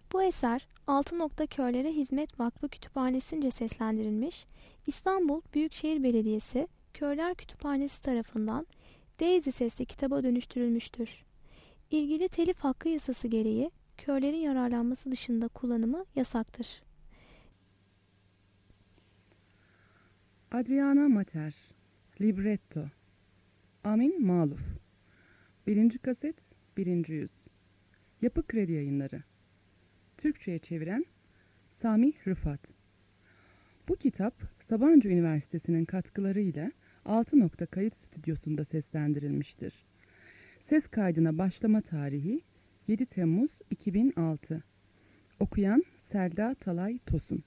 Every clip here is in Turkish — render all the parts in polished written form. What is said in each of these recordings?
Bu eser Altı Nokta Körlere Hizmet Vakfı Kütüphanesi'nce seslendirilmiş, İstanbul Büyükşehir Belediyesi Körler Kütüphanesi tarafından Daisy sesli kitaba dönüştürülmüştür. İlgili telif hakkı yasası gereği körlerin yararlanması dışında kullanımı yasaktır. Adriana Mater, Libretto, Amin Maluf, 1. kaset, 1. yüz. Yapı Kredi Yayınları. Türkçe'ye çeviren Samih Rıfat. Bu kitap Sabancı Üniversitesi'nin katkılarıyla Altı Nokta Kayıt Stüdyosu'nda seslendirilmiştir. Ses kaydına başlama tarihi 7 Temmuz 2006. Okuyan Selda Talay Tosun.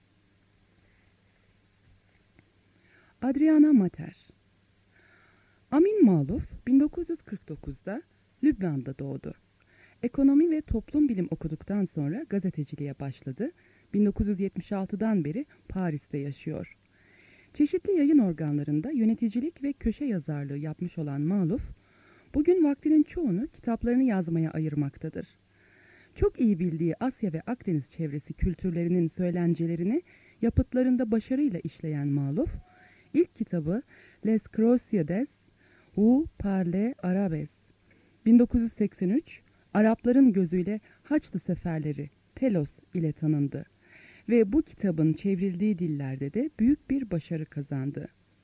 Adriana Mater. Amin Maluf 1949'da Lübnan'da doğdu. Ekonomi ve toplum bilim okuduktan sonra gazeteciliğe başladı. 1976'dan beri Paris'te yaşıyor. Çeşitli yayın organlarında yöneticilik ve köşe yazarlığı yapmış olan Maluf, bugün vaktinin çoğunu kitaplarını yazmaya ayırmaktadır. Çok iyi bildiği Asya ve Akdeniz çevresi kültürlerinin söylencelerini yapıtlarında başarıyla işleyen Maluf, ilk kitabı Les Croisades ou Parle Arabes 1983, Arapların gözüyle Haçlı Seferleri Telos ile tanındı ve bu kitabın çevrildiği dillerde de büyük bir başarı kazandı.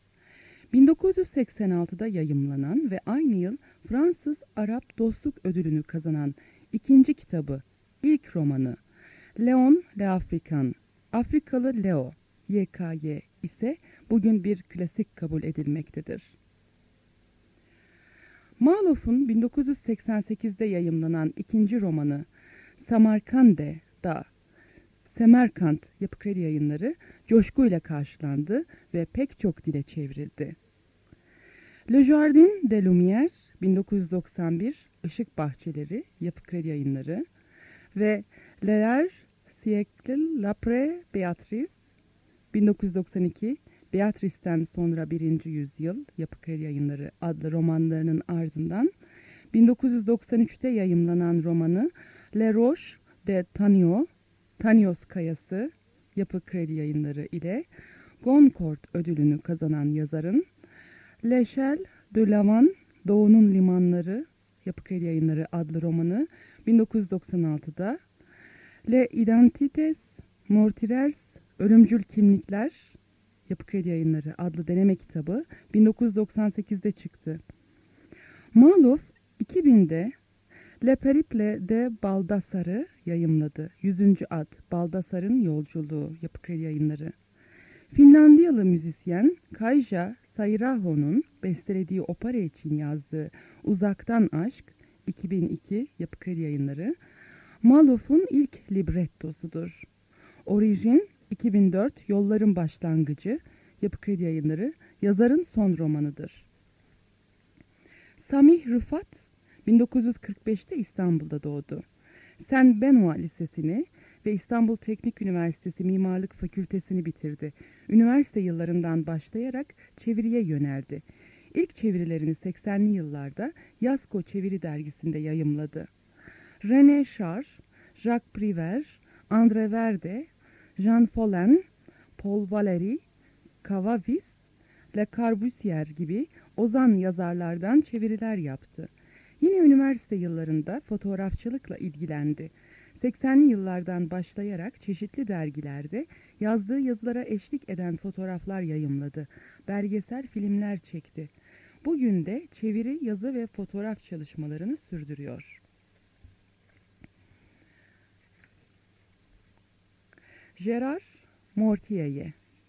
1986'da yayımlanan ve aynı yıl Fransız-Arap Dostluk Ödülünü kazanan ikinci kitabı, ilk romanı Léon l'Africain, Afrikalı Leo, YKY ise bugün bir klasik kabul edilmektedir. Maluf'un 1988'de yayımlanan ikinci romanı Samarkand'da Semerkant Yapı Kredi Yayınları coşkuyla karşılandı ve pek çok dile çevrildi. Le Jardin des Lumières 1991 Işık Bahçeleri Yapı Kredi Yayınları ve Les siècles l'après Béatrice 1992 Beatrice'ten sonra 1. yüzyıl Yapı Kredi Yayınları adlı romanlarının ardından 1993'te yayımlanan romanı Le Roche de Tanio, Tanios Kayası Yapı Kredi Yayınları ile Goncourt ödülünü kazanan yazarın L'Échelle de Lavant, Doğu'nun Limanları Yapı Kredi Yayınları adlı romanı 1996'da Les Identités Meurtrières, Ölümcül Kimlikler Yapı Kredi Yayınları adlı deneme kitabı 1998'de çıktı. Maluf 2000'de Le Périple de Baldassar'ı yayımladı. 100. ad Baldassar'ın Yolculuğu Yapı Kredi Yayınları. Finlandiyalı müzisyen Kaija Sairaho'nun bestelediği opera için yazdığı Uzaktan Aşk 2002 Yapı Kredi Yayınları Maluf'un ilk librettosudur. Orijin 2004 Yolların Başlangıcı Yapı Kredi Yayınları yazarın son romanıdır. Samih Rıfat 1945'te İstanbul'da doğdu. Saint Benoît Lisesi'ni ve İstanbul Teknik Üniversitesi Mimarlık Fakültesini bitirdi. Üniversite yıllarından başlayarak çeviriye yöneldi. İlk çevirilerini 80'li yıllarda Yasko Çeviri Dergisi'nde yayımladı. René Char, Jacques Prévert, André Verde, Jean Follen, Paul Valéry, Cavavis, Le Corbusier gibi ozan yazarlardan çeviriler yaptı. Yine üniversite yıllarında fotoğrafçılıkla ilgilendi. 80'li yıllardan başlayarak çeşitli dergilerde yazdığı yazılara eşlik eden fotoğraflar yayımladı. Belgesel filmler çekti. Bugün de çeviri, yazı ve fotoğraf çalışmalarını sürdürüyor. Gérard Mortier.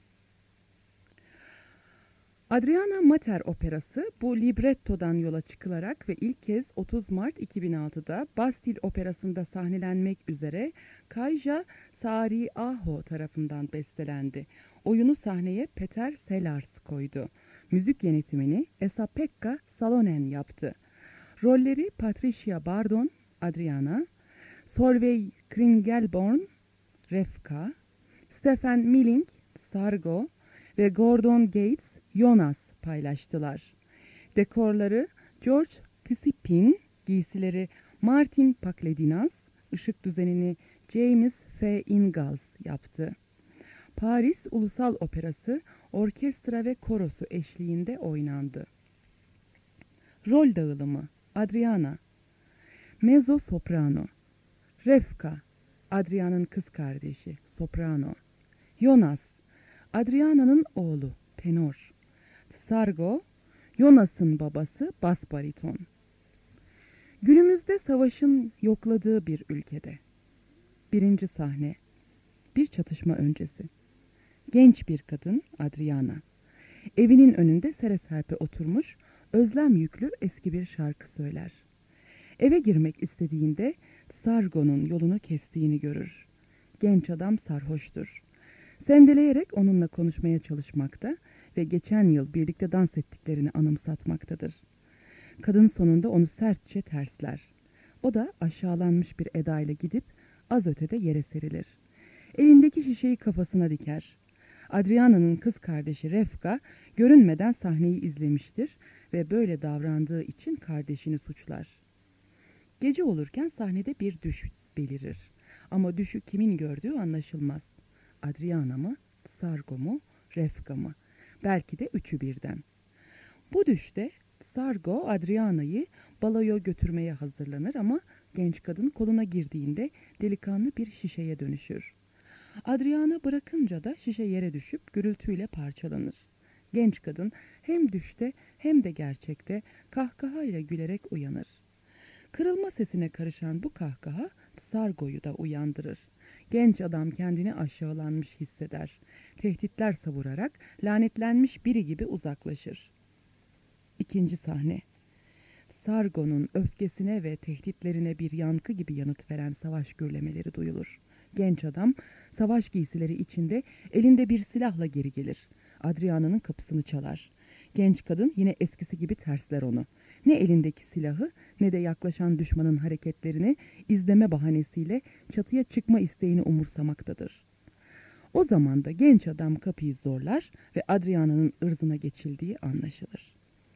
Adriana Mater operası bu librettodan yola çıkılarak ve ilk kez 30 Mart 2006'da Bastille Operası'nda sahnelenmek üzere Kaija Saariaho tarafından bestelendi. Oyunu sahneye Peter Sellars koydu. Müzik yönetimini Esa-Pekka Salonen yaptı. Rolleri Patricia Bardon, Adriana, Solveig Kringelborn, Refka, Stefan Milling, Sargo ve Gordon Gates, Jonas paylaştılar. Dekorları George Kisipin, giysileri Martin Pakledinas, ışık düzenini James F. Ingalls yaptı. Paris Ulusal Operası orkestra ve korosu eşliğinde oynandı. Rol dağılımı: Adriana, mezzo soprano; Refka, Adriana'nın kız kardeşi, soprano; Jonas, Adriana'nın oğlu, tenor; Sargo, Jonas'ın babası, bas bariton. Günümüzde savaşın yokladığı bir ülkede. Birinci sahne: bir çatışma öncesi. Genç bir kadın, Adriana, evinin önünde sere serpe oturmuş, özlem yüklü eski bir şarkı söyler. Eve girmek istediğinde Sargo'nun yolunu kestiğini görür. Genç adam sarhoştur. Sendeleyerek onunla konuşmaya çalışmakta ve geçen yıl birlikte dans ettiklerini anımsatmaktadır. Kadın sonunda onu sertçe tersler. O da aşağılanmış bir edayla gidip az ötede yere serilir. Elindeki şişeyi kafasına diker. Adriana'nın kız kardeşi Refka görünmeden sahneyi izlemiştir ve böyle davrandığı için kardeşini suçlar. Gece olurken sahnede bir düş belirir. Ama düşü kimin gördüğü anlaşılmaz. Adriana mı, Sargo mu, Refka mı? Belki de üçü birden. Bu düşte Sargo Adriana'yı baloya götürmeye hazırlanır ama genç kadın koluna girdiğinde delikanlı bir şişeye dönüşür. Adriana bırakınca da şişe yere düşüp gürültüyle parçalanır. Genç kadın hem düşte hem de gerçekte kahkahayla gülerek uyanır. Kırılma sesine karışan bu kahkaha Sargo'yu da uyandırır. Genç adam kendini aşağılanmış hisseder. Tehditler savurarak lanetlenmiş biri gibi uzaklaşır. İkinci sahne: Sargo'nun öfkesine ve tehditlerine bir yankı gibi yanıt veren savaş gürlemeleri duyulur. Genç adam savaş giysileri içinde elinde bir silahla geri gelir. Adriana'nın kapısını çalar. Genç kadın yine eskisi gibi tersler onu. Ne elindeki silahı ne de yaklaşan düşmanın hareketlerini izleme bahanesiyle çatıya çıkma isteğini umursamaktadır. O zaman da genç adam kapıyı zorlar ve Adriana'nın ırzına geçildiği anlaşılır.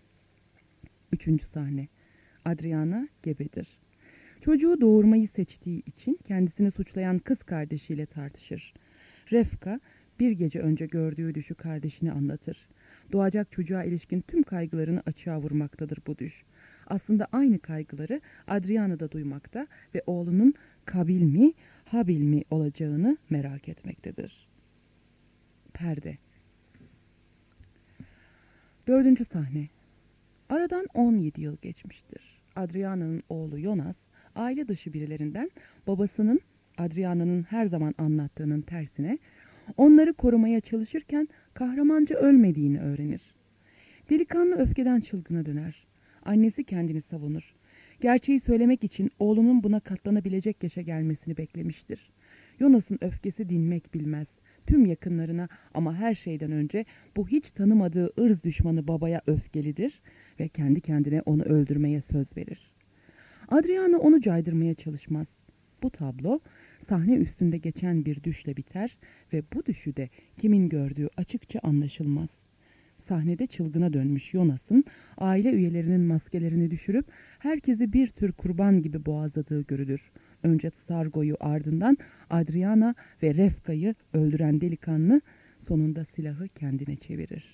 Üçüncü sahne: Adriana gebedir. Çocuğu doğurmayı seçtiği için kendisini suçlayan kız kardeşiyle tartışır. Refka bir gece önce gördüğü düşü kardeşine anlatır. Doğacak çocuğa ilişkin tüm kaygılarını açığa vurmaktadır bu düş. Aslında aynı kaygıları Adriana da duymakta ve oğlunun kabil mi, habil mi olacağını merak etmektedir. Perde. Dördüncü sahne: Aradan 17 yıl geçmiştir. Adriana'nın oğlu Jonas, aile dışı birilerinden babasının Adriana'nın her zaman anlattığının tersine onları korumaya çalışırken kahramanca ölmediğini öğrenir. Delikanlı öfkeden çılgına döner. Annesi kendini savunur. Gerçeği söylemek için oğlunun buna katlanabilecek yaşa gelmesini beklemiştir. Jonas'ın öfkesi dinmek bilmez. Tüm yakınlarına ama her şeyden önce bu hiç tanımadığı ırz düşmanı babaya öfkelidir ve kendi kendine onu öldürmeye söz verir. Adriana onu caydırmaya çalışmaz. Bu tablo sahne üstünde geçen bir düşle biter ve bu düşü de kimin gördüğü açıkça anlaşılmaz. Sahnede çılgına dönmüş Jonas'ın aile üyelerinin maskelerini düşürüp herkesi bir tür kurban gibi boğazladığı görülür. Önce Sargo'yu, ardından Adriana ve Refka'yı öldüren delikanlı sonunda silahı kendine çevirir.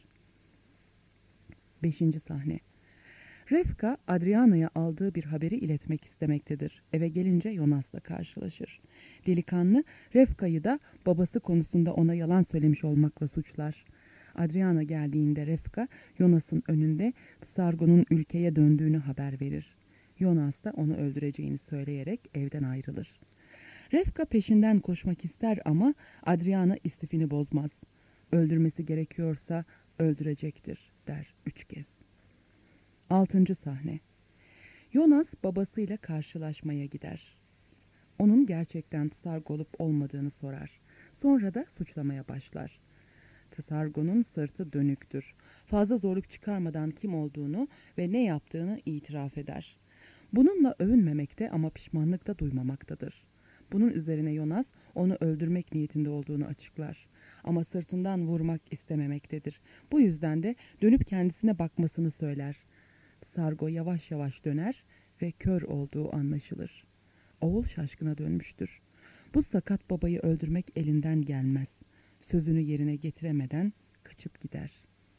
Beşinci sahne: Refka, Adriana'ya aldığı bir haberi iletmek istemektedir. Eve gelince Jonas'la karşılaşır. Delikanlı, Refka'yı da babası konusunda ona yalan söylemiş olmakla suçlar. Adriana geldiğinde Refka, Jonas'ın önünde Sargo'nun ülkeye döndüğünü haber verir. Jonas da onu öldüreceğini söyleyerek evden ayrılır. Refka peşinden koşmak ister ama Adriana istifini bozmaz. Öldürmesi gerekiyorsa öldürecektir der 3 kez. Altıncı sahne: Jonas babasıyla karşılaşmaya gider. Onun gerçekten Sargo olup olmadığını sorar. Sonra da suçlamaya başlar. Sargo'nun sırtı dönüktür. Fazla zorluk çıkarmadan kim olduğunu ve ne yaptığını itiraf eder. Bununla övünmemekte ama pişmanlık da duymamaktadır. Bunun üzerine Jonas onu öldürmek niyetinde olduğunu açıklar. Ama sırtından vurmak istememektedir. Bu yüzden de dönüp kendisine bakmasını söyler. Sargo yavaş yavaş döner ve kör olduğu anlaşılır. Oğul şaşkına dönmüştür. Bu sakat babayı öldürmek elinden gelmez. Sözünü yerine getiremeden kaçıp gider.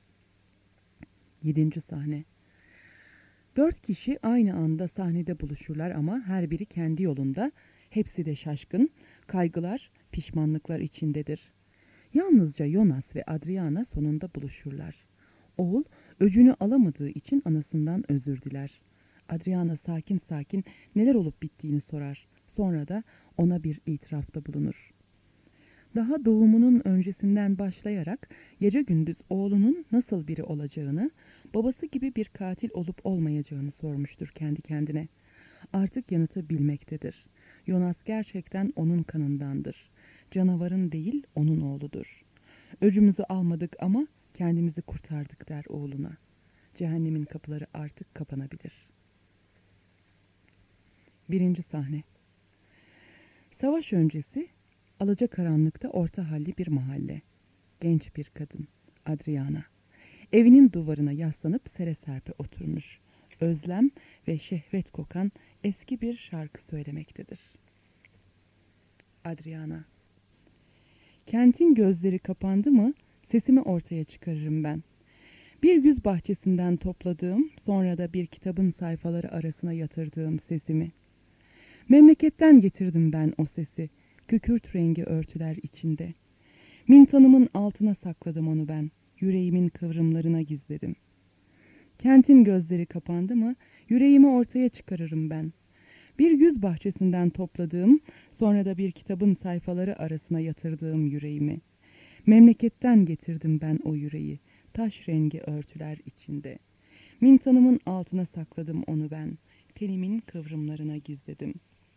7. sahne. 4 kişi aynı anda sahnede buluşurlar ama her biri kendi yolunda. Hepsi de şaşkın, kaygılar, pişmanlıklar içindedir. Yalnızca Jonas ve Adriana sonunda buluşurlar. Oğul öcünü alamadığı için anasından özür diler. Adriana sakin sakin neler olup bittiğini sorar. Sonra da ona bir itirafta bulunur. Daha doğumunun öncesinden başlayarak gece gündüz oğlunun nasıl biri olacağını, babası gibi bir katil olup olmayacağını sormuştur kendi kendine. Artık yanıtı bilmektedir. Jonas gerçekten onun kanındandır. Canavarın değil, onun oğludur. Öcümüzü almadık ama kendimizi kurtardık der oğluna. Cehennemin kapıları artık kapanabilir. 1. sahne. Savaş öncesi alacakaranlıkta orta halli bir mahalle. Genç bir kadın, Adriana. Evinin duvarına yaslanıp sere serpe oturmuş. Özlem ve şehvet kokan eski bir şarkı söylemektedir. Adriana. Kentin gözleri kapandı mı sesimi ortaya çıkarırım ben. Bir güz bahçesinden topladığım, sonra da bir kitabın sayfaları arasına yatırdığım sesimi. Memleketten getirdim ben o sesi, kükürt rengi örtüler içinde. Mintanımın altına sakladım onu ben, yüreğimin kıvrımlarına gizledim. Kentin gözleri kapandı mı, yüreğimi ortaya çıkarırım ben. Bir güz bahçesinden topladığım, sonra da bir kitabın sayfaları arasına yatırdığım yüreğimi. Memleketten getirdim ben o yüreği, taş rengi örtüler içinde. Mintanımın altına sakladım onu ben, tenimin kıvrımlarına gizledim.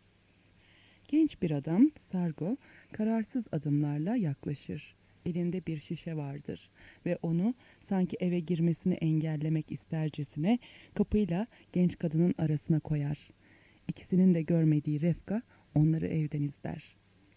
Genç bir adam, Sargo, kararsız adımlarla yaklaşır. Elinde bir şişe vardır ve onu sanki eve girmesini engellemek istercesine kapıyla genç kadının arasına koyar. İkisinin de görmediği Refka onları evden izler.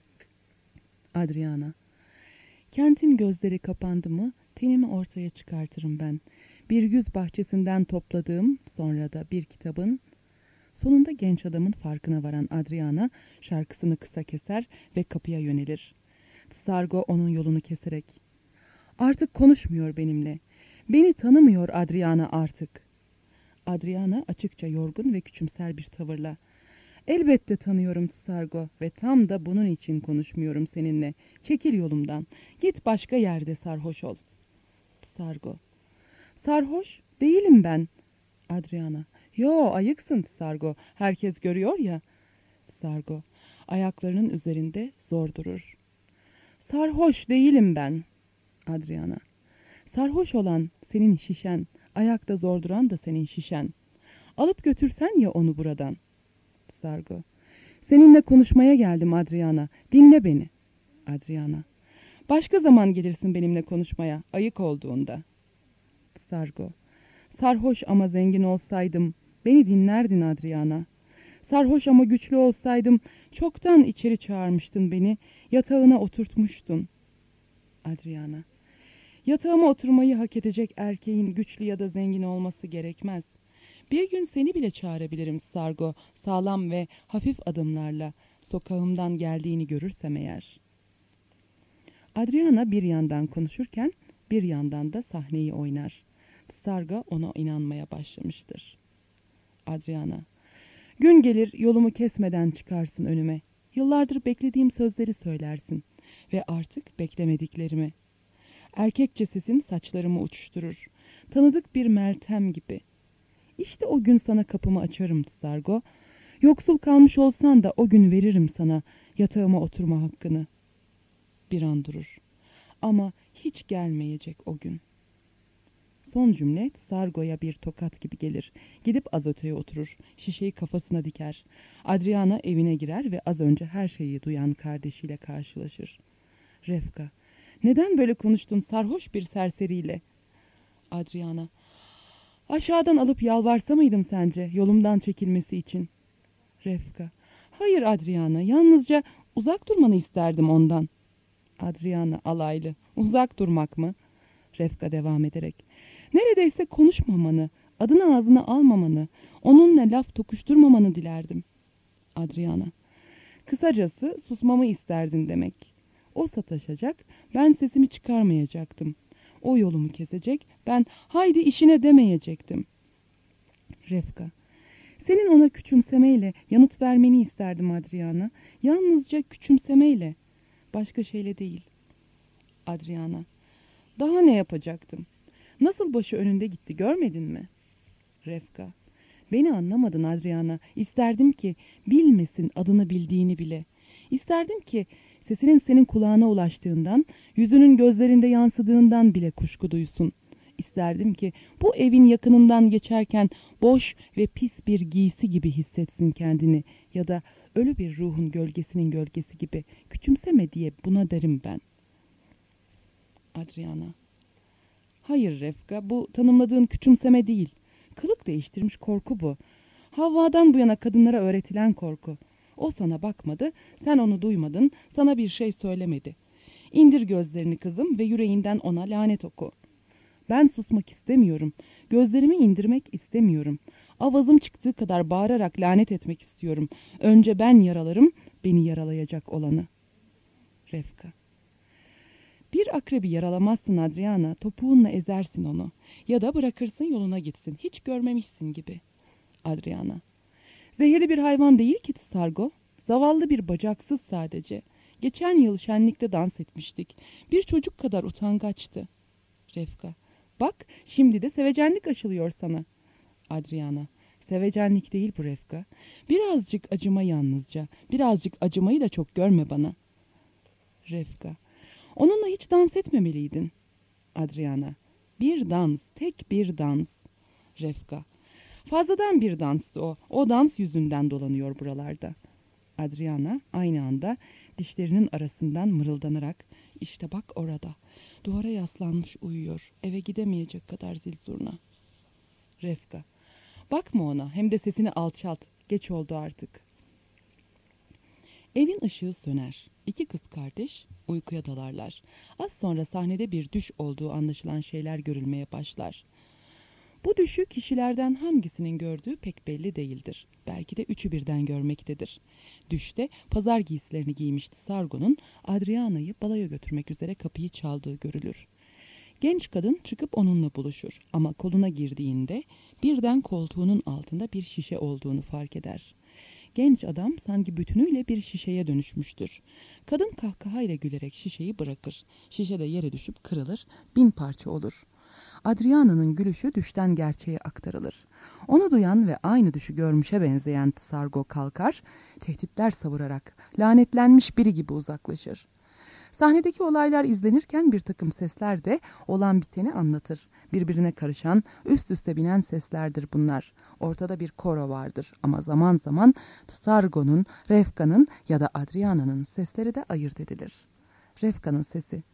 Adriana. Kentin gözleri kapandı mı tenimi ortaya çıkartırım ben. Bir güz bahçesinden topladığım, sonra da bir kitabın. Sonunda genç adamın farkına varan Adriana şarkısını kısa keser ve kapıya yönelir. Sargo onun yolunu keserek, "Artık konuşmuyor benimle. Beni tanımıyor Adriana artık." Adriana açıkça yorgun ve küçümser bir tavırla, "Elbette tanıyorum Sargo ve tam da bunun için konuşmuyorum seninle. Çekil yolumdan. Git başka yerde sarhoş ol." Sargo, "Sarhoş değilim ben." Adriana, "Yo, ayıksın Sargo. Herkes görüyor ya." Sargo ayaklarının üzerinde zor durur. "Sarhoş değilim ben." Adriana, "Sarhoş olan senin şişen, ayakta zor duran da senin şişen. Alıp götürsen ya onu buradan." Sargo, "Seninle konuşmaya geldim Adriana. Dinle beni." Adriana, "Başka zaman gelirsin benimle konuşmaya, ayık olduğunda." Sargo, "Sarhoş ama zengin olsaydım beni dinlerdin Adriana. Sarhoş ama güçlü olsaydım çoktan içeri çağırmıştın beni, yatağına oturtmuştun." Adriana, "Yatağıma oturmayı hak edecek erkeğin güçlü ya da zengin olması gerekmez. Bir gün seni bile çağırabilirim Sargo, sağlam ve hafif adımlarla, sokağımdan geldiğini görürsem eğer." Adriana bir yandan konuşurken bir yandan da sahneyi oynar. Sargo ona inanmaya başlamıştır. Adriana, "Gün gelir yolumu kesmeden çıkarsın önüme. Yıllardır beklediğim sözleri söylersin ve artık beklemediklerimi. Erkekçe sesin saçlarımı uçuşturur. Tanıdık bir Meltem gibi. İşte o gün sana kapımı açarım Sargo. Yoksul kalmış olsan da o gün veririm sana yatağıma oturma hakkını." Bir an durur. Ama hiç gelmeyecek o gün. Son cümle Sargo'ya bir tokat gibi gelir. Gidip az öteye oturur. Şişeyi kafasına diker. Adriana evine girer ve az önce her şeyi duyan kardeşiyle karşılaşır. Refka, "Neden böyle konuştun sarhoş bir serseriyle?" Adriana, "Aşağıdan alıp yalvarsa mıydım sence yolumdan çekilmesi için?" Refka, "Hayır Adriana, yalnızca uzak durmanı isterdim ondan." Adriana alaylı, "Uzak durmak mı?" Refka devam ederek, "Neredeyse konuşmamanı, adını ağzına almamanı, onunla laf tokuşturmamanı dilerdim." Adriana: Kısacası susmamı isterdin demek. O sataşacak, ben sesimi çıkarmayacaktım. O yolumu kesecek, ben haydi işine demeyecektim. Refka: Senin ona küçümsemeyle yanıt vermeni isterdim Adriana. Yalnızca küçümsemeyle. Başka şeyle değil. Adriana: Daha ne yapacaktım? Nasıl başı önünde gitti, görmedin mi? Refka: Beni anlamadın Adriana. İsterdim ki bilmesin adını bildiğini bile. İsterdim ki sesinin senin kulağına ulaştığından, yüzünün gözlerinde yansıdığından bile kuşku duysun. İsterdim ki bu evin yakınından geçerken boş ve pis bir giysi gibi hissetsin kendini, ya da ölü bir ruhun gölgesinin gölgesi gibi. Küçümseme diye buna derim ben. Adriana: Hayır Refka, bu tanımladığın küçümseme değil. Kılık değiştirmiş korku bu. Havva'dan bu yana kadınlara öğretilen korku. O sana bakmadı, sen onu duymadın, sana bir şey söylemedi. İndir gözlerini kızım ve yüreğinden ona lanet oku. Ben susmak istemiyorum. Gözlerimi indirmek istemiyorum. Avazım çıktığı kadar bağırarak lanet etmek istiyorum. Önce ben yaralarım, beni yaralayacak olanı. Refka: Bir akrebi yaralamazsın Adriana, topuğunla ezersin onu. Ya da bırakırsın yoluna gitsin, hiç görmemişsin gibi. Adriana: Zehirli bir hayvan değil ki Tsargo. Zavallı bir bacaksız sadece. Geçen yıl şenlikte dans etmiştik. Bir çocuk kadar utangaçtı. Refka: Bak, şimdi de sevecenlik aşılıyor sana. Adriana: Sevecenlik değil bu Refka. Birazcık acıma yalnızca. Birazcık acımayı da çok görme bana. Refka: Onunla hiç dans etmemeliydin. Adriana: Bir dans, tek bir dans. Refka: Fazladan bir danstı o. O dans yüzünden dolanıyor buralarda. Adriana aynı anda dişlerinin arasından mırıldanarak: İşte bak orada. Duvara yaslanmış uyuyor. Eve gidemeyecek kadar zil zurna. Refka: Bakma ona, hem de sesini alçalt. Geç oldu artık. Evin ışığı söner. İki kız kardeş uykuya dalarlar. Az sonra sahnede bir düş olduğu anlaşılan şeyler görülmeye başlar. Bu düşü kişilerden hangisinin gördüğü pek belli değildir. Belki de üçü birden görmektedir. Düşte pazar giysilerini giymişti Sargo'nun Adriana'yı balaya götürmek üzere kapıyı çaldığı görülür. Genç kadın çıkıp onunla buluşur ama koluna girdiğinde birden koltuğunun altında bir şişe olduğunu fark eder. Genç adam sanki bütünüyle bir şişeye dönüşmüştür. Kadın kahkahayla gülerek şişeyi bırakır. Şişe de yere düşüp kırılır, 1000 parça olur. Adriana'nın gülüşü düşten gerçeğe aktarılır. Onu duyan ve aynı düşü görmüşe benzeyen Tsargo kalkar, tehditler savurarak lanetlenmiş biri gibi uzaklaşır. Sahnedeki olaylar izlenirken bir takım sesler de olan biteni anlatır. Birbirine karışan, üst üste binen seslerdir bunlar. Ortada bir koro vardır ama zaman zaman Tsargo'nun, Refka'nın ya da Adriana'nın sesleri de ayırt edilir. Refka'nın sesi: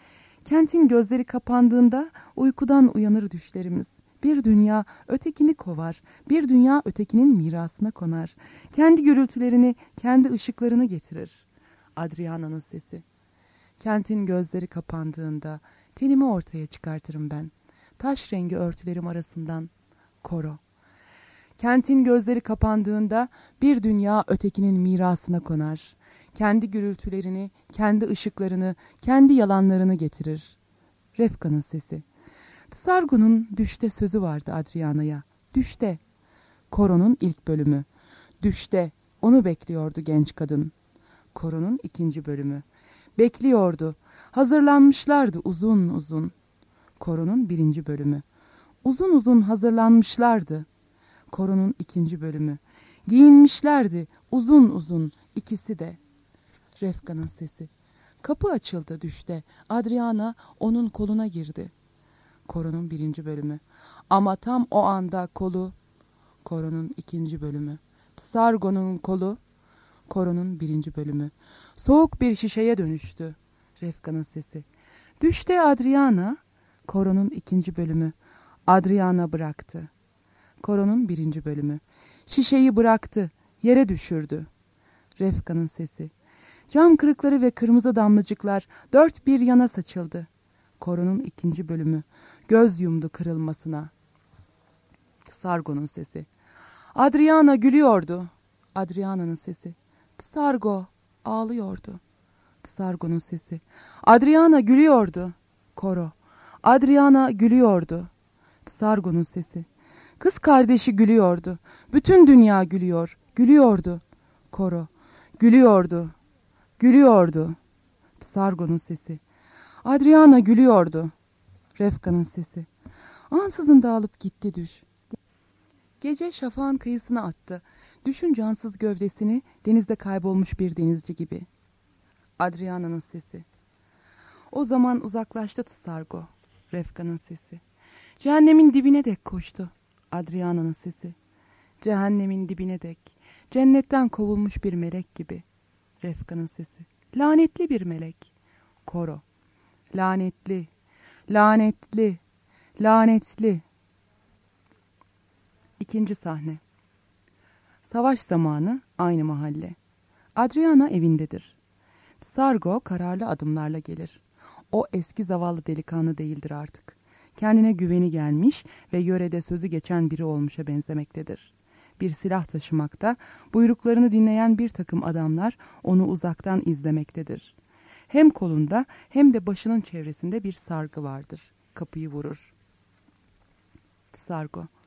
Kentin gözleri kapandığında uykudan uyanır düşlerimiz. Bir dünya ötekini kovar, bir dünya ötekinin mirasına konar. Kendi gürültülerini, kendi ışıklarını getirir. Adriana'nın sesi: Kentin gözleri kapandığında tenimi ortaya çıkartırım ben. Taş rengi örtülerim arasından. Koro: Kentin gözleri kapandığında bir dünya ötekinin mirasına konar. Kendi gürültülerini, kendi ışıklarını, kendi yalanlarını getirir. Refka'nın sesi: Tsargo'nun düşte sözü vardı Adriana'ya. Düşte. Koro'nun ilk bölümü. Düşte. Onu bekliyordu genç kadın. Koro'nun ikinci bölümü. Bekliyordu. Hazırlanmışlardı uzun uzun. Koro'nun birinci bölümü. Uzun uzun hazırlanmışlardı. Koro'nun ikinci bölümü. Giyinmişlerdi uzun uzun ikisi de. Refka'nın sesi: Kapı açıldı düşte. Adriana onun koluna girdi. Koro'nun birinci bölümü. Ama tam o anda kolu. Koro'nun ikinci bölümü. Sargo'nun kolu. Koro'nun birinci bölümü. Soğuk bir şişeye dönüştü. Refka'nın sesi: Düşte Adriana. Koro'nun ikinci bölümü. Adriana bıraktı. Koro'nun birinci bölümü. Şişeyi bıraktı. Yere düşürdü. Refka'nın sesi: Cam kırıkları ve kırmızı damlacıklar dört bir yana saçıldı. Koro'nun ikinci bölümü. Göz yumdu kırılmasına. Sargo'nun sesi: Adriana gülüyordu. Adriana'nın sesi. Tsargo ağlıyordu. Tsargo'nun sesi. Adriana gülüyordu. Koro. Adriana gülüyordu. Tsargo'nun sesi. Kız kardeşi gülüyordu. Bütün dünya gülüyor. Gülüyordu. Koro. Gülüyordu. Gülüyordu. Tsargo'nun sesi. Adriana gülüyordu. Refka'nın sesi. Ansızın dağılıp gitti düş. Gece şafağın kıyısına attı. Düşün cansız gövdesini denizde kaybolmuş bir denizci gibi. Adriana'nın sesi. O zaman uzaklaştı Tsargo. Refka'nın sesi. Cehennemin dibine dek koştu. Adriana'nın sesi. Cehennemin dibine dek. Cennetten kovulmuş bir melek gibi. Refka'nın sesi. Lanetli bir melek. Koro. Lanetli. Lanetli. Lanetli. İkinci sahne. Savaş zamanı, aynı mahalle. Adriana evindedir. Tsargo kararlı adımlarla gelir. O eski zavallı delikanlı değildir artık. Kendine güveni gelmiş ve yörede sözü geçen biri olmuşa benzemektedir. Bir silah taşımakta, buyruklarını dinleyen bir takım adamlar onu uzaktan izlemektedir. Hem kolunda hem de başının çevresinde bir sargı vardır. Kapıyı vurur. Tsargo.